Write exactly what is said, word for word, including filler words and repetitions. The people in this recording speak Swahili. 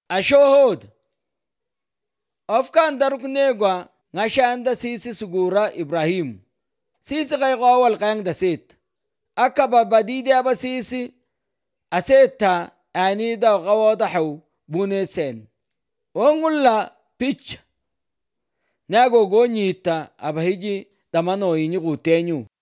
ashohod afkan daruknegwa ngashanda sisi sugura Ibrahim sisi qayqo awal qayang dasit akaba badidi aba sisi aseta anida qawadahu bunesen ongulla pich nago gonyita abahiji tamano inyu kutenyu